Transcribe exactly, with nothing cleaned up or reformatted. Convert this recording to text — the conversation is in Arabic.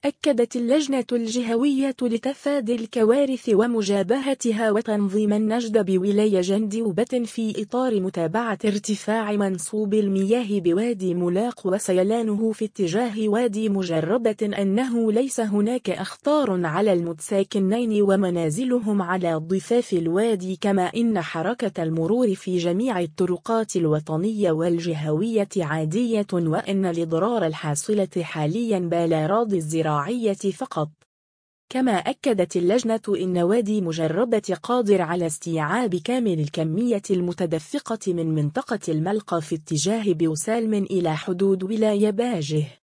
أكدت اللجنة الجهوية لتفادي الكوارث ومجابهتها وتنظيم النجد بولاية جندوبة في إطار متابعة ارتفاع منسوب المياه بوادي ملاق وسيلانه في اتجاه وادي مجربة أنه ليس هناك أخطار على المتساكنين ومنازلهم على ضفاف الوادي، كما إن حركة المرور في جميع الطرقات الوطنية والجهوية عادية، وأن الإضرار الحاصلة حاليا بالأراضي الزراعية فقط. كما أكدت اللجنة إن وادي مجربة قادر على استيعاب كامل الكمية المتدفقة من منطقة الملقا في اتجاه بوسالم إلى حدود ولاية باجه.